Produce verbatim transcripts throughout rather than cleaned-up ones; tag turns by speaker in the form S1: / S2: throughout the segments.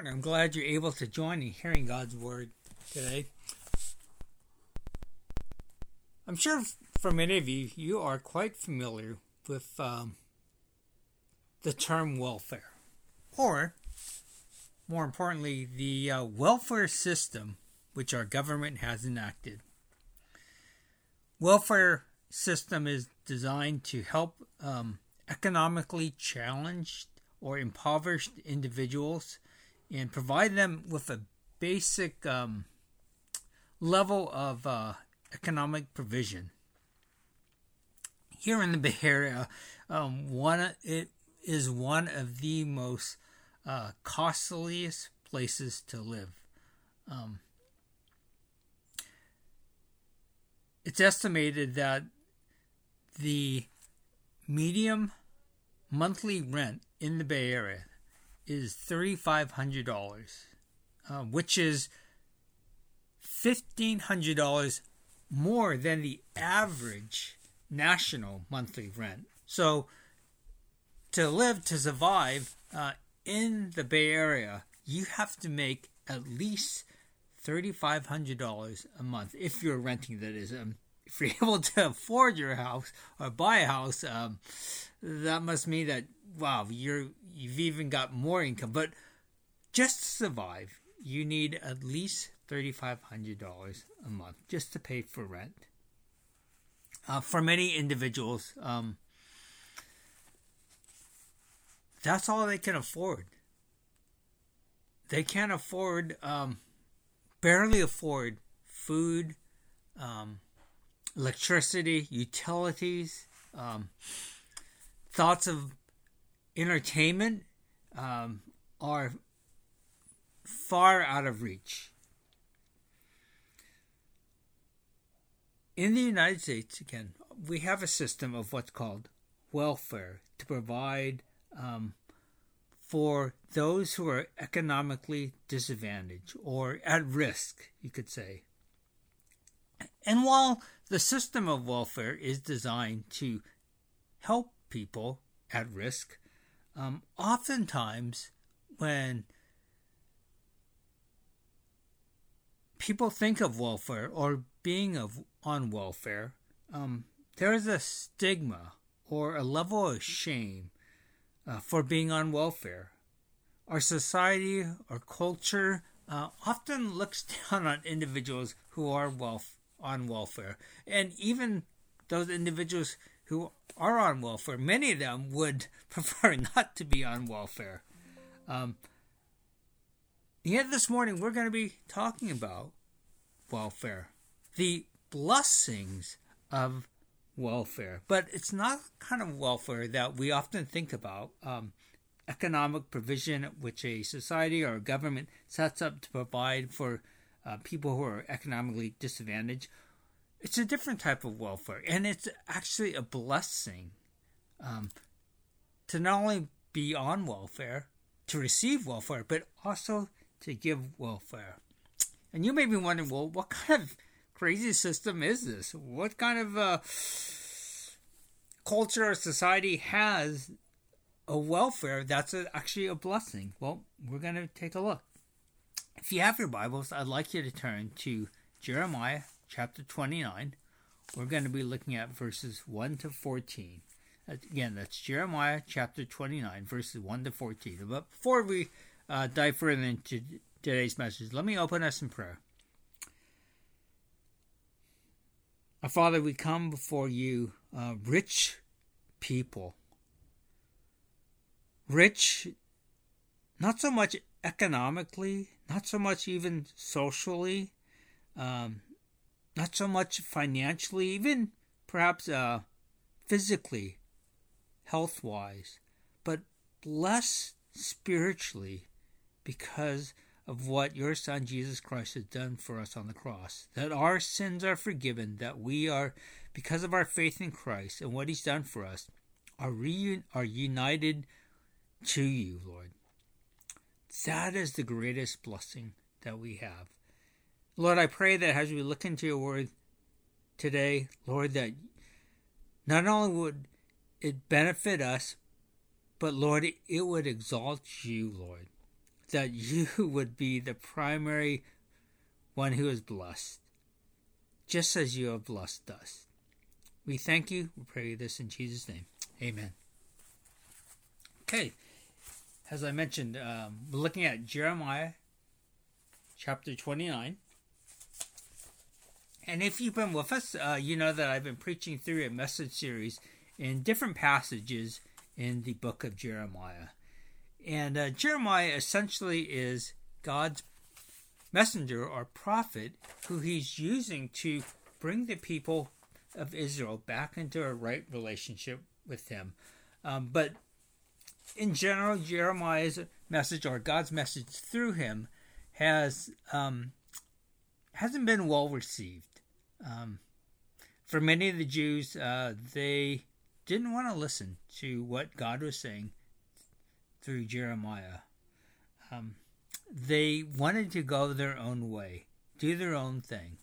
S1: morning. I'm glad you're able to join in hearing God's Word today. I'm sure for many of you, you are quite familiar with um, the term welfare. Or, more importantly, the uh, welfare system which our government has enacted. Welfare system is designed to help um, economically challenged or impoverished individuals and provide them with a basic um, level of uh, economic provision. Here in the Bay Area, um, one it is one of the most uh, costliest places to live. Um, it's estimated that the medium monthly rent in the Bay Area is three thousand five hundred dollars, uh, which is fifteen hundred dollars more than the average national monthly rent. So to live, to survive uh, in the Bay Area, you have to make at least three thousand five hundred dollars a month, if you're renting, that is. Um, if you're able to afford your house or buy a house, um, that must mean that, wow, you're, you've even got more income. But just to survive, you need at least three thousand five hundred dollars a month just to pay for rent. Uh, for many individuals, um, that's all they can afford. They can't afford, um, barely afford food, um, electricity, utilities, um, thoughts of entertainment um, are far out of reach. In the United States, again, we have a system of what's called welfare to provide um, for those who are economically disadvantaged or at risk, you could say. And while the system of welfare is designed to help people at risk, um, oftentimes when people think of welfare or being of on welfare, um, there is a stigma or a level of shame uh, for being on welfare. Our society, our culture, uh, often looks down on individuals who are welf- on welfare. And even those individuals who are on welfare, many of them would prefer not to be on welfare. Um, yet this morning we're going to be talking about welfare, the blessings of welfare. But it's not kind of welfare that we often think about. Um, economic provision which a society or a government sets up to provide for uh, people who are economically disadvantaged. It's a different type of welfare, and it's actually a blessing um, to not only be on welfare, to receive welfare, but also to give welfare. And you may be wondering, well, what kind of crazy system is this? What kind of uh, culture or society has a welfare that's a, actually a blessing? Well, we're going to take a look. If you have your Bibles, I'd like you to turn to Jeremiah chapter twenty-nine. We're going to be looking at verses one to fourteen. Again, that's Jeremiah chapter twenty-nine, verses one to fourteen. But before we uh, dive further into today's message, let me open us in prayer. Our Father, we come before you, uh, rich people. Rich, not so much economically, not so much even socially, um, not so much financially, even perhaps uh, physically, health-wise, but blessed spiritually because of what your Son Jesus Christ has done for us on the cross. That our sins are forgiven, that we are, because of our faith in Christ and what He's done for us, are, reun- are united to you, Lord. That is the greatest blessing that we have. Lord, I pray that as we look into your word today, Lord, that not only would it benefit us, but Lord, it, it would exalt you, Lord. that you would be the primary one who is blessed, just as you have blessed us. We thank you. We pray this in Jesus' name. Amen. Okay, as I mentioned, um, we're looking at Jeremiah chapter twenty-nine. And if you've been with us, uh, you know that I've been preaching through a message series in different passages in the book of Jeremiah. And uh, Jeremiah essentially is God's messenger or prophet who he's using to bring the people of Israel back into a right relationship with him. Um, but in general, Jeremiah's message or God's message through him has um, hasn't been well received. Um, for many of the Jews, uh, they didn't want to listen to what God was saying through Jeremiah. Um, they wanted to go their own way, do their own thing.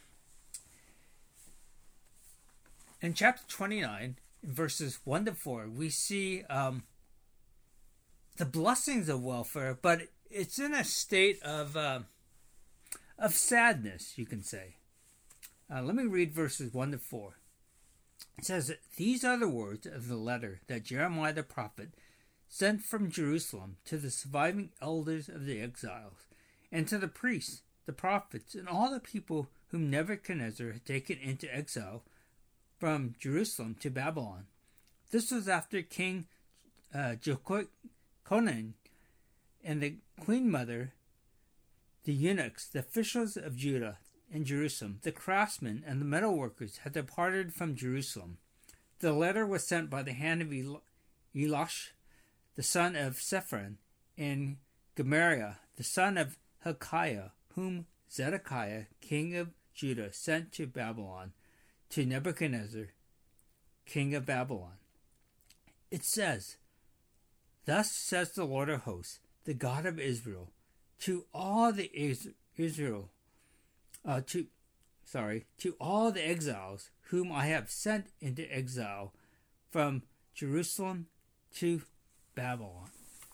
S1: In chapter twenty-nine, in verses one to four, we see um, the blessings of welfare, but it's in a state of uh, of sadness, you can say. Uh, let me read verses one to four. It says, "These are the words of the letter that Jeremiah the prophet sent from Jerusalem to the surviving elders of the exiles, and to the priests, the prophets, and all the people whom Nebuchadnezzar had taken into exile from Jerusalem to Babylon. This was after King uh, Jehoiakim and the queen mother, the eunuchs, the officials of Judah and Jerusalem, the craftsmen and the metalworkers had departed from Jerusalem. The letter was sent by the hand of El- Elosh, the son of Shaphan, and Gemariah, the son of Hilkiah, whom Zedekiah, king of Judah, sent to Babylon, to Nebuchadnezzar, king of Babylon. It says, 'Thus says the Lord of hosts, the God of Israel, to all the Is- Israel, uh, to sorry, to all the exiles whom I have sent into exile from Jerusalem to Babylon.'"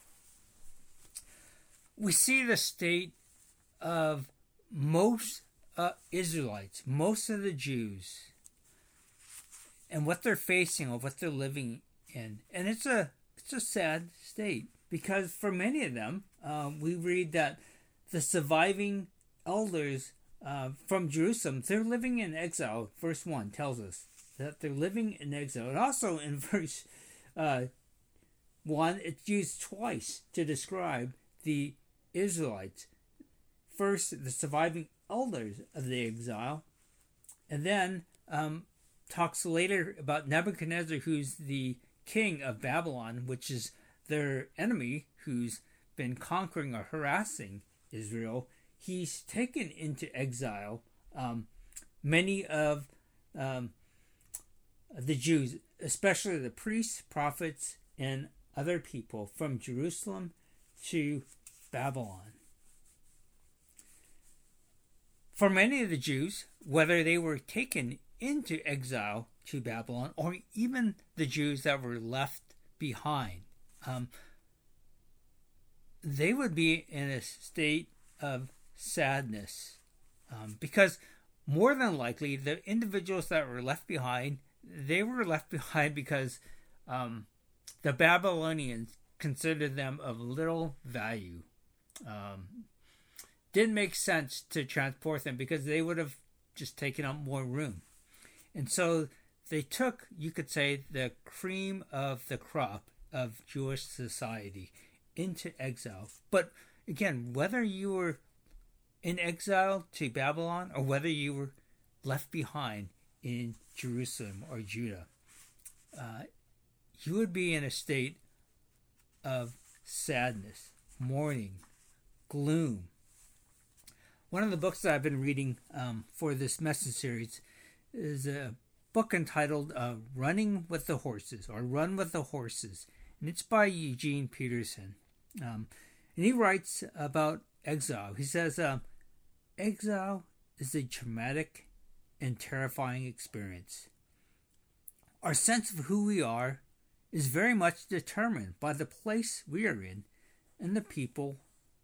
S1: We see the state of most uh, Israelites, most of the Jews, and what they're facing or what they're living in, and it's a it's a sad state because for many of them, uh, we read that the surviving elders uh, from Jerusalem, they're living in exile. Verse one tells us that they're living in exile, and also in verse uh, one, it's used twice to describe the Israelites. First, the surviving elders of the exile, and then um, talks later about Nebuchadnezzar, who's the king of Babylon, which is their enemy, who's been conquering or harassing Israel. He's taken into exile um, many of um, the Jews, especially the priests, prophets, and other people from Jerusalem to Babylon. For many of the Jews, whether they were taken into exile to Babylon or even the Jews that were left behind, um, they would be in a state of sadness um, because more than likely the individuals that were left behind, they were left behind because um, the Babylonians considered them of little value. Um, didn't make sense to transport them because they would have just taken up more room. And so they took, you could say, the cream of the crop of Jewish society into exile. But again, whether you were in exile to Babylon or whether you were left behind in Jerusalem or Judah, uh, you would be in a state of sadness, mourning, gloom. One of the books that I've been reading um, for this message series is a book entitled uh, Running with the Horses, or Run with the Horses, and it's by Eugene Peterson. Um, and he writes about exile. He says, uh, exile is a traumatic and terrifying experience. Our sense of who we are is very much determined by the place we are in and the people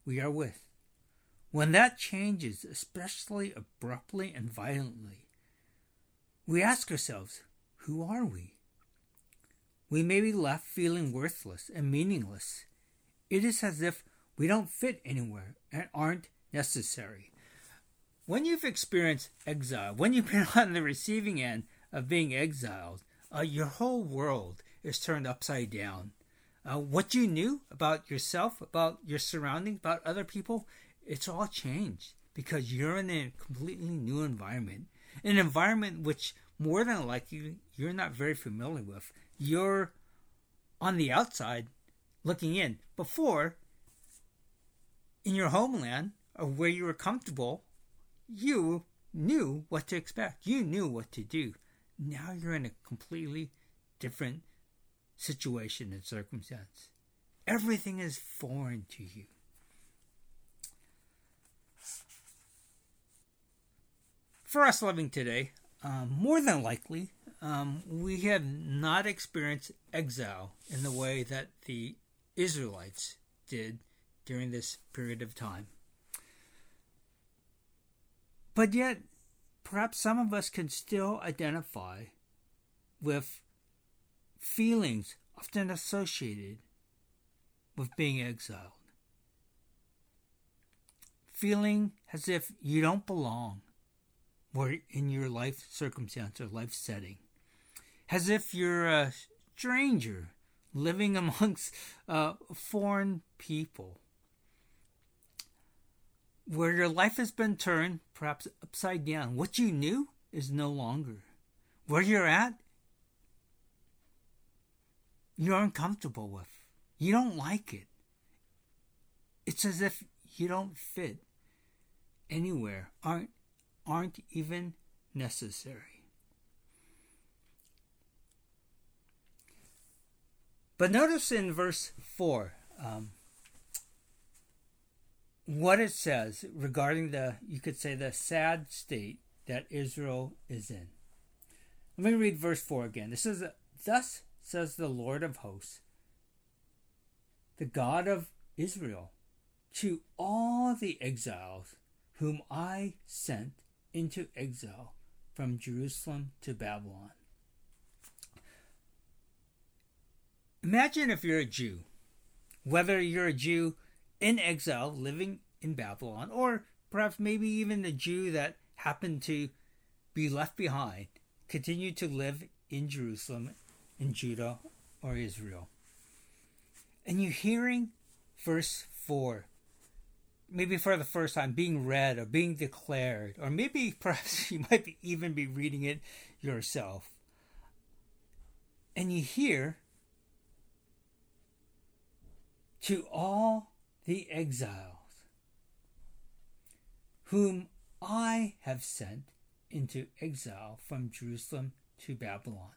S1: we are with. When that changes, especially abruptly and violently, we ask ourselves, who are we? We may be left feeling worthless and meaningless. It is as if we don't fit anywhere and aren't necessary. When you've experienced exile, when you've been on the receiving end of being exiled, uh, your whole world is turned upside down. Uh, what you knew about yourself, about your surroundings, about other people, it's all changed because you're in a completely new environment. An environment which more than likely you're not very familiar with. You're on the outside looking in. Before, in your homeland or where you were comfortable, you knew what to expect. You knew what to do. Now you're in a completely different situation and circumstance. Everything is foreign to you. For us living today, um, more than likely, um, we have not experienced exile in the way that the Israelites did during this period of time. But yet, perhaps some of us can still identify with feelings often associated with being exiled. Feeling as if you don't belong or in your life circumstance or life setting. As if you're a stranger living amongst uh, foreign people. Where your life has been turned perhaps upside down. What you knew is no longer. Where you're at, you're uncomfortable with. You don't like it. It's as if you don't fit anywhere, aren't, aren't even necessary. But notice in verse four, um, what it says regarding the, you could say, the sad state that Israel is in. Let me read verse four again. This is, thus says the Lord of hosts, the God of Israel, to all the exiles whom I sent into exile from Jerusalem to Babylon. Imagine if you're a Jew, whether you're a Jew in exile living in Babylon, or perhaps maybe even a Jew that happened to be left behind, continue to live in Jerusalem, in Judah or Israel. And you're hearing verse four, maybe for the first time, being read or being declared, or maybe perhaps you might be, even be reading it yourself. And you hear, to all the exiles whom I have sent into exile from Jerusalem to Babylon.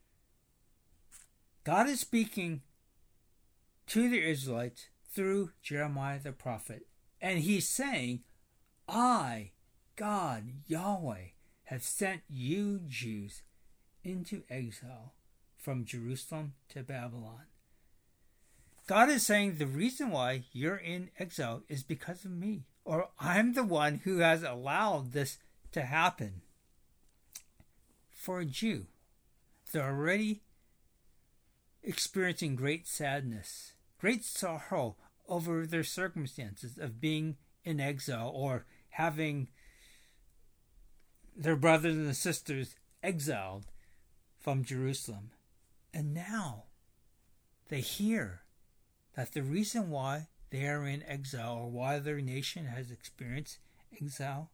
S1: God is speaking to the Israelites through Jeremiah the prophet. And he's saying, I, God, Yahweh, have sent you Jews into exile from Jerusalem to Babylon. God is saying the reason why you're in exile is because of me. Or I'm the one who has allowed this to happen. For a Jew, they're already experiencing great sadness, great sorrow over their circumstances of being in exile or having their brothers and sisters exiled from Jerusalem. And now they hear that the reason why they are in exile or why their nation has experienced exile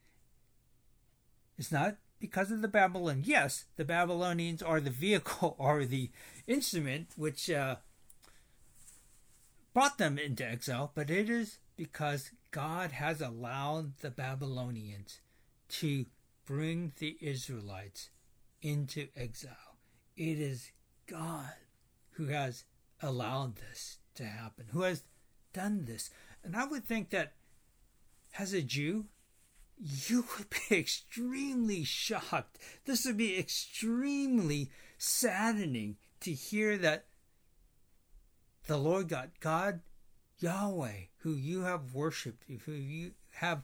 S1: is not because of the Babylonians. Yes, the Babylonians are the vehicle or the instrument which uh, brought them into exile, but it is because God has allowed the Babylonians to bring the Israelites into exile. It is God who has allowed this to happen, who has done this. And I would think that as a Jew, you would be extremely shocked. This would be extremely saddening to hear that the Lord God, God Yahweh, who you have worshipped, who you have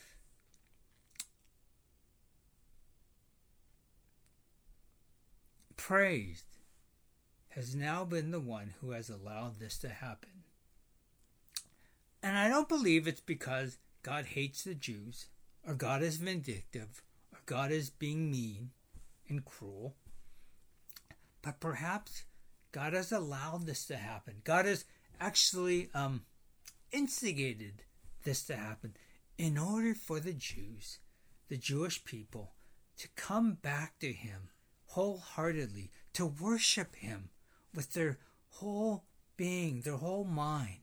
S1: praised, has now been the one who has allowed this to happen. And I don't believe it's because God hates the Jews, or God is vindictive, or God is being mean and cruel. But perhaps God has allowed this to happen. God has actually um, instigated this to happen in order for the Jews, the Jewish people, to come back to Him wholeheartedly, to worship Him with their whole being, their whole mind,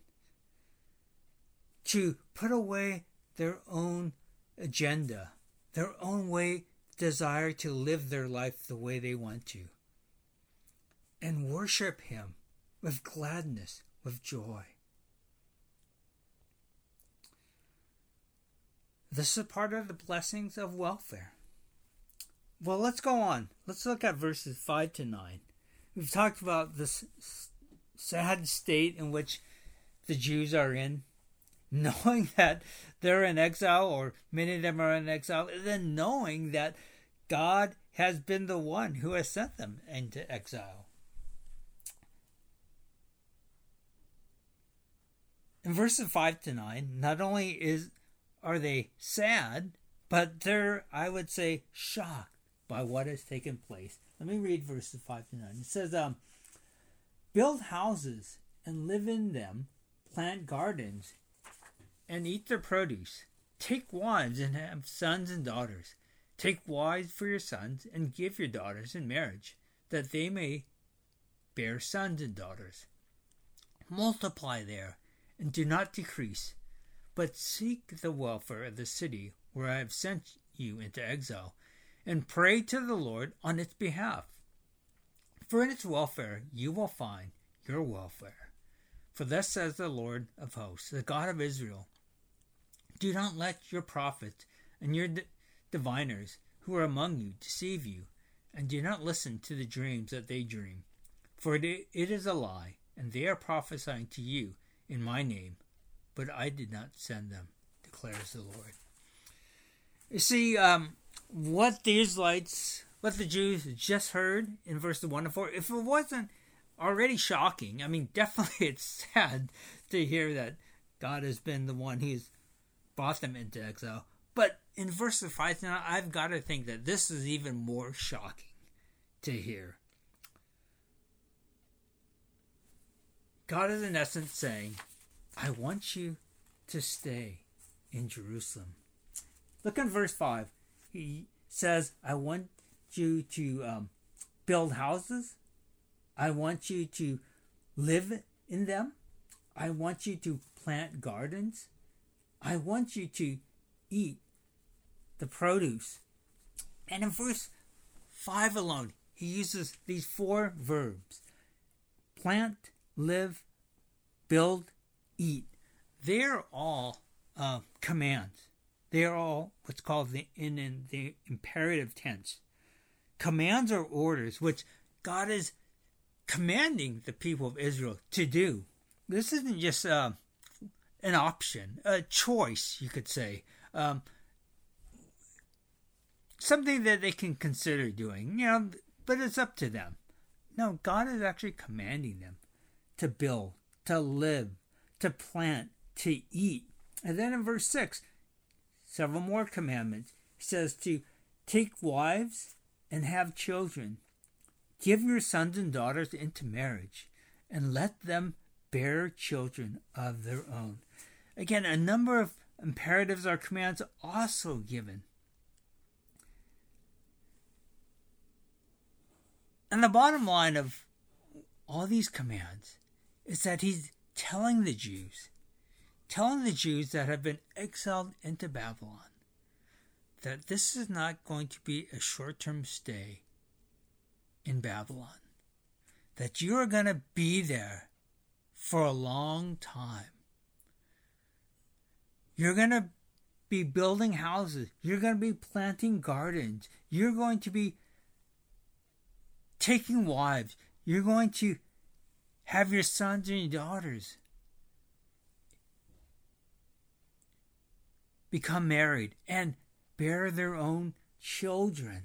S1: to put away their own agenda, their own way, desire to live their life the way they want to, and worship Him with gladness, with joy. This is part of the blessings of welfare. Well, let's go on. Let's look at verses five to nine. We've talked about this sad state in which the Jews are in, knowing that they're in exile, or many of them are in exile, and then knowing that God has been the one who has sent them into exile. In verses five to nine, not only is are they sad, but they're, I would say, shocked by what has taken place. Let me read verses five to nine. It says, um, build houses and live in them, plant gardens and eat their produce. Take wives and have sons and daughters. Take wives for your sons and give your daughters in marriage, that they may bear sons and daughters. Multiply there and do not decrease, but seek the welfare of the city where I have sent you into exile, and pray to the Lord on its behalf. For in its welfare you will find your welfare. For thus says the Lord of hosts, the God of Israel, do not let your prophets and your d- diviners who are among you deceive you, and do not listen to the dreams that they dream. For it, it is a lie, and they are prophesying to you in my name, but I did not send them, declares the Lord. You see, um, what the Israelites, what the Jews just heard in verses one to four, if it wasn't already shocking, I mean, definitely it's sad to hear that God has been the one who's brought them into exile. But in verses five to nine, I've got to think that this is even more shocking to hear. God is in essence saying, I want you to stay in Jerusalem. Look in verse five. He says, I want you to um, build houses. I want you to live in them. I want you to plant gardens. I want you to eat the produce. And in verse five alone, he uses these four verbs. Plant, live, build, eat. They're all uh, commands. They are all what's called the, in, in the imperative tense. Commands are orders which God is commanding the people of Israel to do. This isn't just uh, an option, a choice, you could say. Um, something that they can consider doing, you know, but it's up to them. No, God is actually commanding them to build, to live, to plant, to eat. And then in verse six, several more commandments. He says to take wives and have children. Give your sons and daughters into marriage, and let them bear children of their own. Again, a number of imperatives or commands also given. And the bottom line of all these commands is that he's telling the Jews, telling the Jews that have been exiled into Babylon, that this is not going to be a short-term stay in Babylon, that you are going to be there for a long time. You're going to be building houses. You're going to be planting gardens. You're going to be taking wives. You're going to have your sons and your daughters become married and bear their own children.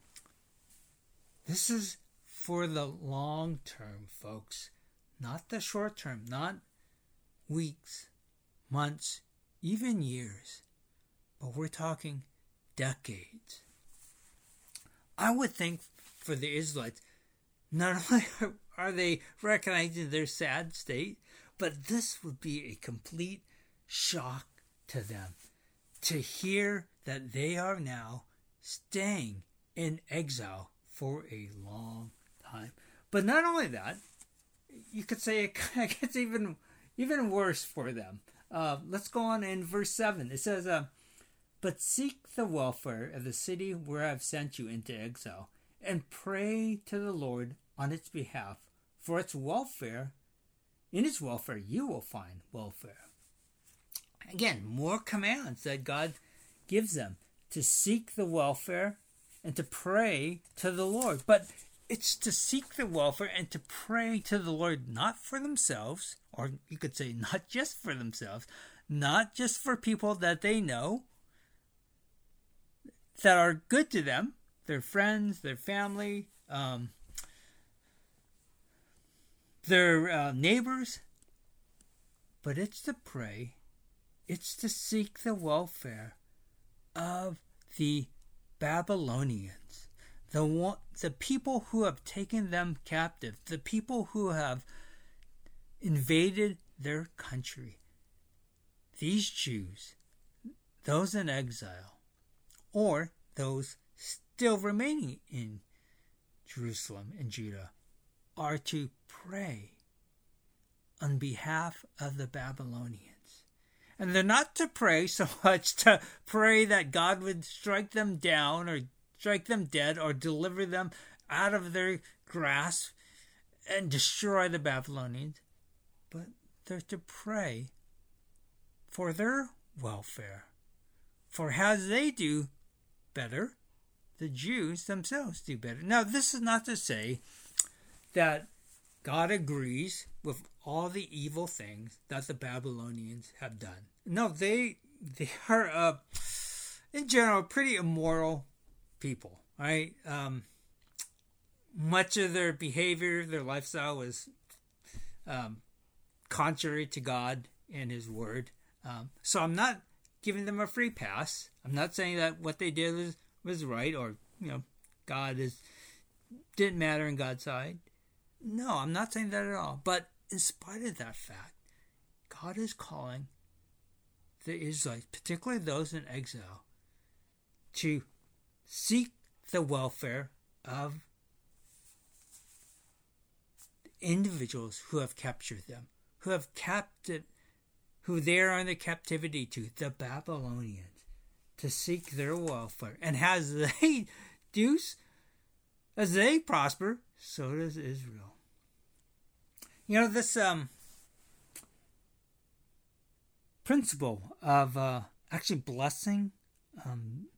S1: This is for the long term, folks, not the short term, not weeks, months, even years, but we're talking decades. I would think for the Israelites, not only are they recognizing their sad state, but this would be a complete shock to them to hear that they are now staying in exile for a long time. But not only that, you could say it gets even even worse for them. Uh, let's go on in verse seven. It says, uh, "But seek the welfare of the city where I have sent you into exile, and pray to the Lord on its behalf. For its welfare, in its welfare, you will find welfare." Again, more commands that God gives them to seek the welfare and to pray to the Lord. But it's to seek the welfare and to pray to the Lord, not for themselves, or you could say not just for themselves, not just for people that they know, that are good to them, their friends, their family, um, their uh, neighbors, but it's to pray, it's to seek the welfare of the Babylonians, the one, the people who have taken them captive, the people who have invaded their country. These Jews, those in exile, or those still remaining in Jerusalem and Judah, are to pray on behalf of the Babylonians. And they're not to pray so much to pray that God would strike them down or strike them dead or deliver them out of their grasp and destroy the Babylonians, but they're to pray for their welfare. For as they do better, the Jews themselves do better. Now, this is not to say that God agrees with all the evil things that the Babylonians have done. No, they they are, uh, in general, pretty immoral people, right? Um, much of their behavior, their lifestyle was um, contrary to God and His Word. Um, so I'm not giving them a free pass. I'm not saying that what they did was, was right, or, you know, God is didn't matter in God's side. No, I'm not saying that at all. But in spite of that fact, God is calling the Israelites, particularly those in exile, to seek the welfare of individuals who have captured them, who have captured, who they are under captivity to, the Babylonians, to seek their welfare. And as they do, as they prosper, so does Israel. You know, this um, principle of uh, actually blessing um,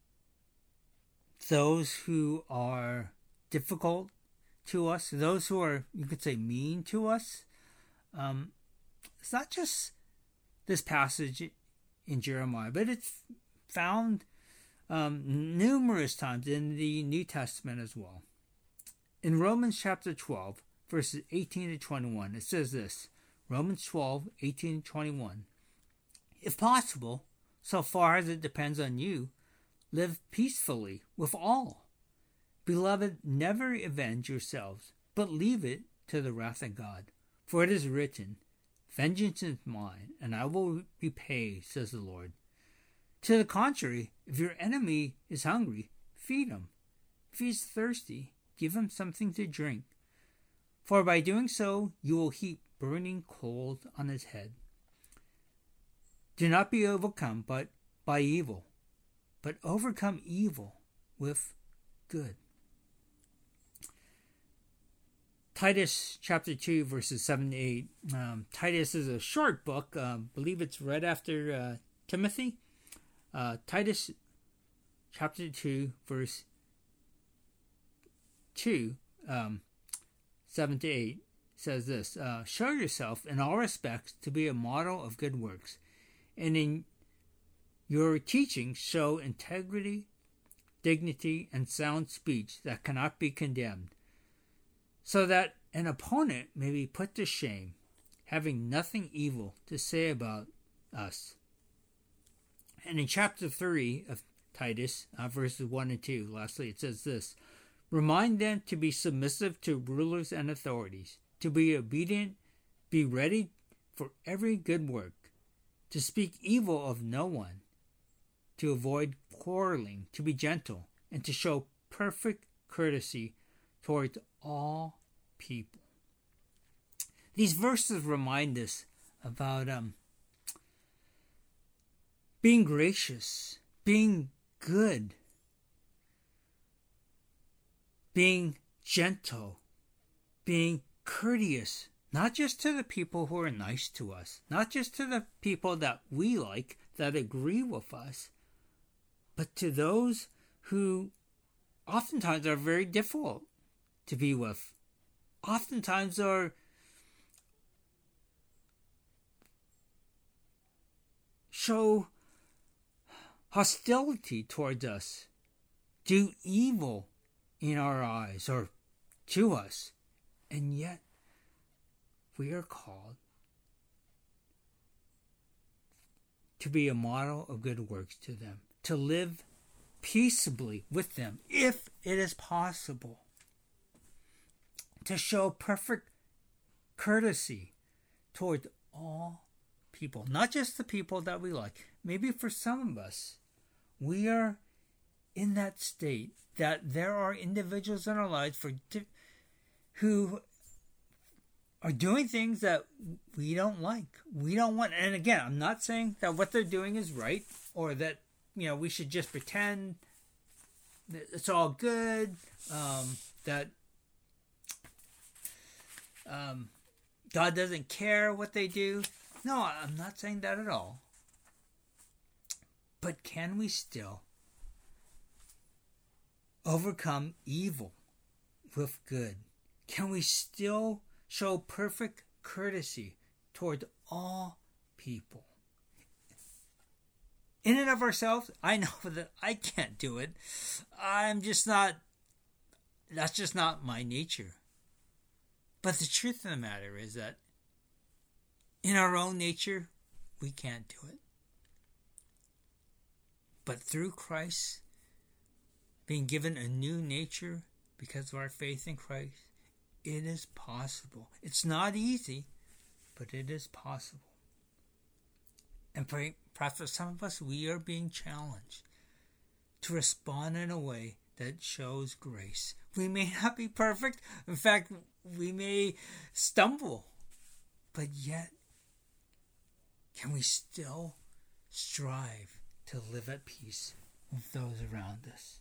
S1: those who are difficult to us, those who are, you could say, mean to us. Um, it's not just this passage in Jeremiah, but it's found um, numerous times in the New Testament as well. In Romans chapter twelve, verses eighteen to twenty-one, it says this, Romans twelve, eighteen to twenty-one. "If possible, so far as it depends on you, live peacefully with all. Beloved, never avenge yourselves, but leave it to the wrath of God. For it is written, 'Vengeance is mine, and I will repay,' says the Lord. To the contrary, if your enemy is hungry, feed him. If he is thirsty, give him something to drink. For by doing so, you will heap burning coals on his head. Do not be overcome but by evil, but overcome evil with good." Titus chapter two, verses seven to eight. Um, Titus is a short book. I um, believe it's right after uh, Timothy. Uh, Titus chapter two, verse two, um, seven to eight says this, uh, "Show yourself in all respects to be a model of good works, and in Your teachings show integrity, dignity, and sound speech that cannot be condemned, so that an opponent may be put to shame, having nothing evil to say about us. And in chapter three of Titus, uh, verses one and two, lastly, it says this: remind them to be submissive to rulers and authorities, to be obedient, be ready for every good work, to speak evil of no one, to avoid quarreling, to be gentle, and to show perfect courtesy towards all people. These verses remind us about um, being gracious, being good, being gentle, being courteous, not just to the people who are nice to us, not just to the people that we like, that agree with us, but to those who oftentimes are very difficult to be with, oftentimes are show hostility towards us, do evil in our eyes or to us, and yet we are called to be a model of good works to them, to live peaceably with them, if it is possible, to show perfect courtesy toward all people, not just the people that we like. Maybe for some of us, we are in that state that there are individuals in our lives for who are doing things that we don't like. We don't want, and again, I'm not saying that what they're doing is right, or that, you know, we should just pretend that it's all good, um, that um, God doesn't care what they do. No, I'm not saying that at all. But can we still overcome evil with good? Can we still show perfect courtesy toward all people? In and of ourselves, I know that I can't do it. I'm just not, that's just not my nature. But the truth of the matter is that in our own nature, we can't do it. But through Christ, being given a new nature because of our faith in Christ, it is possible. It's not easy, but it is possible. And perhaps for some of us, we are being challenged to respond in a way that shows grace. We may not be perfect. In fact, we may stumble. But yet, can we still strive to live at peace with those around us?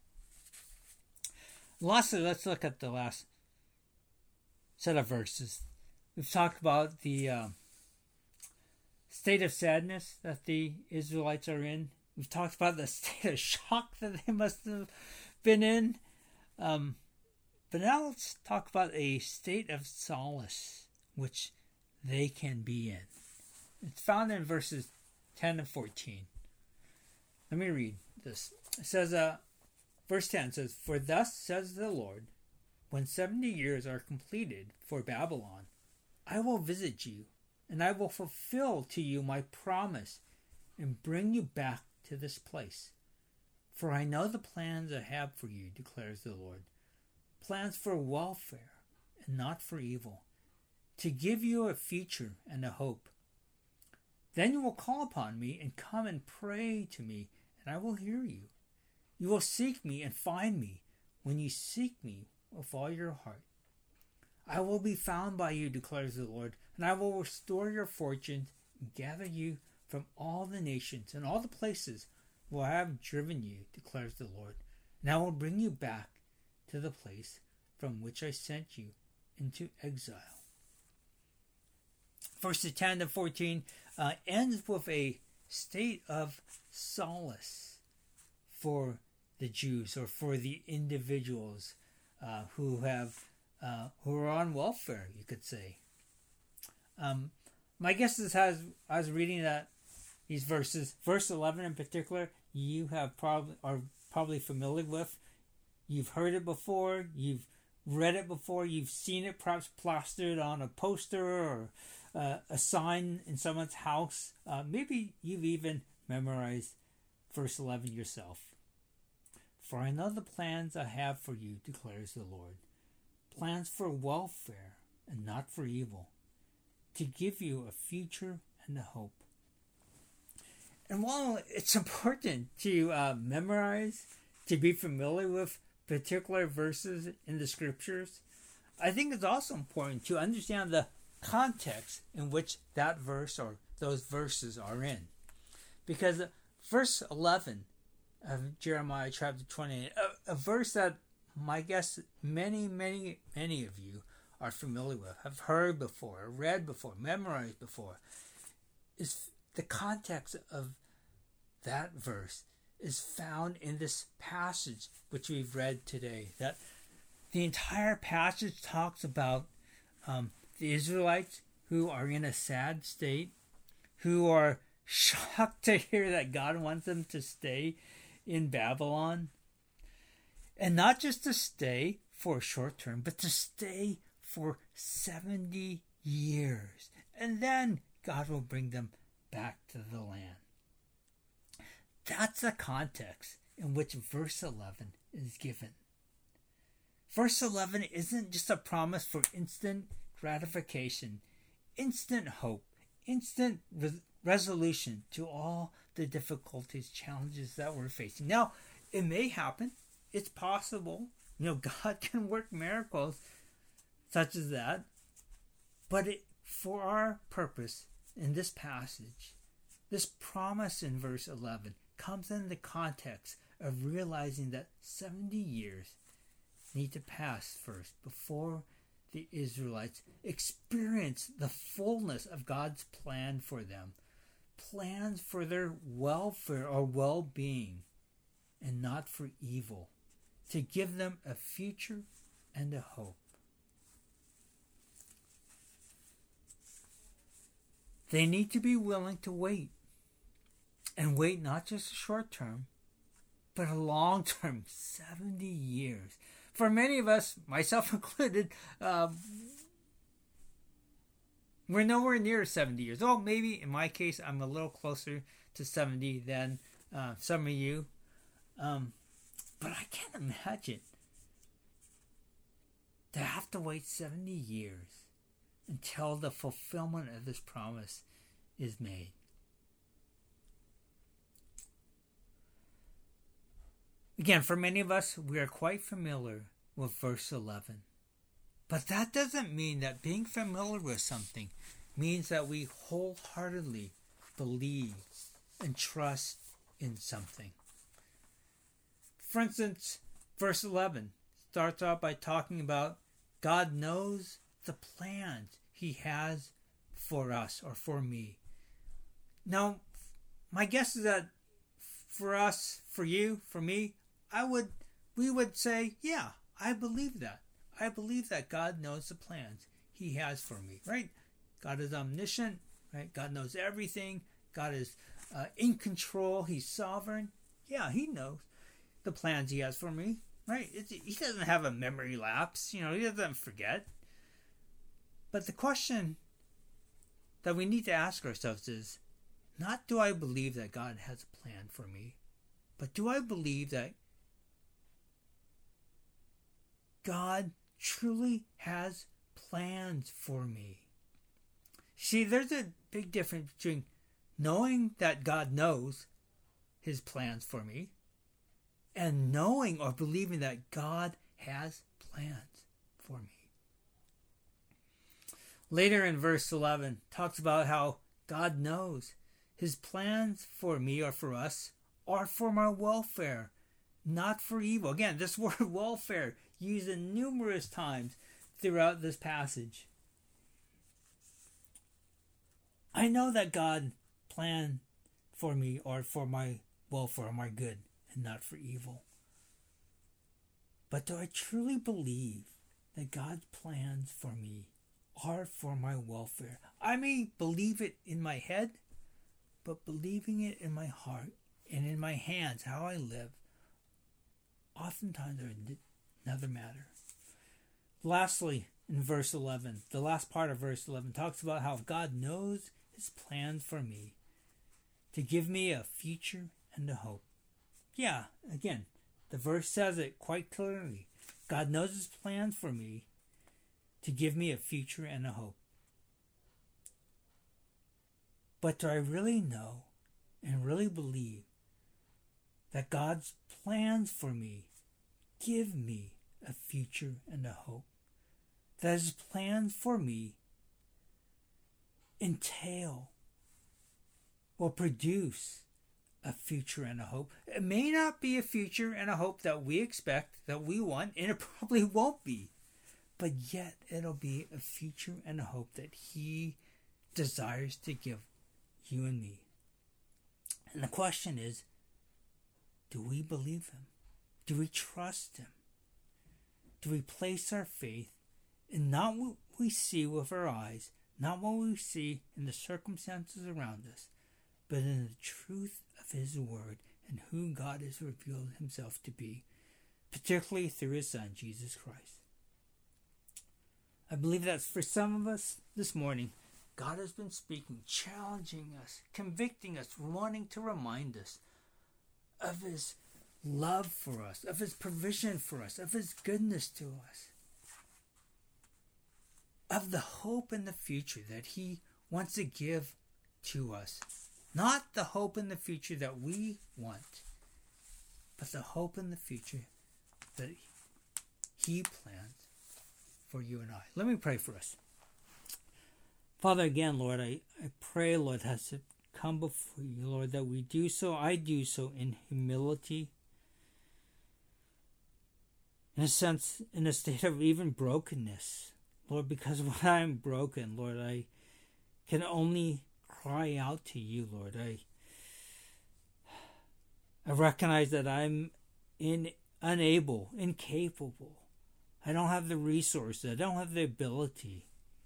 S1: Lastly, let's look at the last set of verses. We've talked about the uh, state of sadness that the Israelites are in. We've talked about the state of shock that they must have been in. Um, but now let's talk about a state of solace which they can be in. It's found in verses ten and fourteen. Let me read this. It says, uh, verse ten says, "For thus says the Lord, when seventy years are completed for Babylon, I will visit you, and I will fulfill to you my promise, and bring you back to this place. For I know the plans I have for you, declares the Lord, plans for welfare and not for evil, to give you a future and a hope. Then you will call upon me and come and pray to me, and I will hear you. You will seek me and find me when you seek me with all your heart. I will be found by you, declares the Lord, and I will restore your fortunes and gather you from all the nations and all the places where I have driven you, declares the Lord, and I will bring you back to the place from which I sent you into exile." Verses ten to fourteen uh, ends with a state of solace for the Jews, or for the individuals uh, who have uh, who are on welfare, you could say. Um, my guess is, as I was reading that, these verses. Verse eleven in particular, you have probably are probably familiar with. You've heard it before. You've read it before. You've seen it perhaps plastered on a poster or uh, a sign in someone's house. Uh, maybe you've even memorized verse eleven yourself. For I know the plans I have for you, declares the Lord. Plans for welfare and not for evil, to give you a future and a hope. And while it's important to uh, memorize, to be familiar with particular verses in the scriptures, I think it's also important to understand the context in which that verse or those verses are in. Because verse eleven of Jeremiah chapter twenty-eight, a, a verse that my guess many, many, many of you are familiar with, have heard before, read before, memorized before, is the context of that verse is found in this passage which we've read today. That the entire passage talks about um, the Israelites who are in a sad state, who are shocked to hear that God wants them to stay in Babylon. And not just to stay for a short term, but to stay for seventy years. And then God will bring them back to the land. That's the context in which verse eleven is given. Verse eleven isn't just a promise for instant gratification, instant hope, instant res- resolution to all the difficulties, challenges that we're facing. Now, it may happen. It's possible. You know, God can work miracles such as that. But it, for our purpose in this passage, this promise in verse eleven comes in the context of realizing that seventy years need to pass first before the Israelites experience the fullness of God's plan for them. Plans for their welfare or well-being and not for evil. To give them a future and a hope. They need to be willing to wait. And wait not just a short term, but a long term, seventy years. For many of us, myself included, um, we're nowhere near seventy years. Oh, maybe in my case, I'm a little closer to seventy than uh, some of you. Um, but I can't imagine to have to wait seventy years until the fulfillment of this promise is made. Again, for many of us, we are quite familiar with verse eleven. But that doesn't mean that being familiar with something means that we wholeheartedly believe and trust in something. For instance, verse eleven starts off by talking about God knows the plans He has for us or for me. Now, my guess is that for us, for you, for me, I would, we would say, yeah, I believe that. I believe that God knows the plans He has for me, right? God is omniscient, right? God knows everything. God is uh, in control. He's sovereign. Yeah, He knows the plans He has for me, right? It's, he doesn't have a memory lapse. You know, He doesn't forget. But the question that we need to ask ourselves is, not do I believe that God has a plan for me, but do I believe that God truly has plans for me? See, there's a big difference between knowing that God knows His plans for me and knowing or believing that God has plans for me. Later in verse eleven, talks about how God knows His plans for me or for us are for my welfare, not for evil. Again, this word welfare used in numerous times throughout this passage. I know that God planned for me or for my welfare or my good and not for evil. But do I truly believe that God's plans for me are for my welfare? I may believe it in my head, but believing it in my heart and in my hands, how I live, oftentimes are another matter. Lastly, in verse eleven, the last part of verse eleven talks about how God knows his plans for me to give me a future and a hope. Yeah, again, the verse says it quite clearly. God knows his plans for me to give me a future and a hope. But do I really know and really believe that God's plans for me give me a future and a hope? That his plans for me entail or produce a future and a hope. It may not be a future and a hope that we expect, that we want, and it probably won't be. But yet it'll be a future and a hope that he desires to give you and me. And the question is, do we believe him? Do we trust him? Do we place our faith in not what we see with our eyes, not what we see in the circumstances around us, but in the truth of his word and who God has revealed himself to be, particularly through his Son, Jesus Christ? I believe that for some of us this morning, God has been speaking, challenging us, convicting us, wanting to remind us of his love for us, of his provision for us, of his goodness to us, of the hope in the future that he wants to give to us. Not the hope in the future that we want, but the hope in the future that he plans for you and I. Let me pray for us. Father, again, Lord, I, I pray, Lord, as it come before you, Lord, that we do so, I do so in humility, in a sense, in a state of even brokenness. Lord, because when I am broken, Lord, I can only cry out to you, Lord. I I recognize that I'm in unable, incapable. I don't have the resources. I don't have the ability.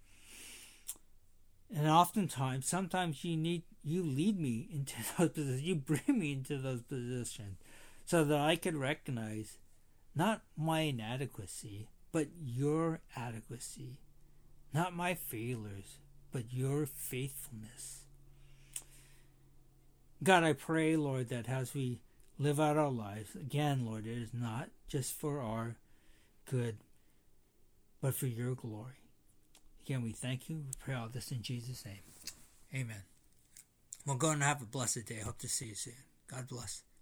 S1: And oftentimes, sometimes you need you lead me into those positions. You bring me into those positions so that I can recognize not my inadequacy, but your adequacy. Not my failures, but your faithfulness. God, I pray, Lord, that as we live out our lives, again, Lord, it is not just for our good, but for your glory. Again, we thank you. We pray all this in Jesus' name. Amen. Well, go and have a blessed day. I hope to see you soon. God bless.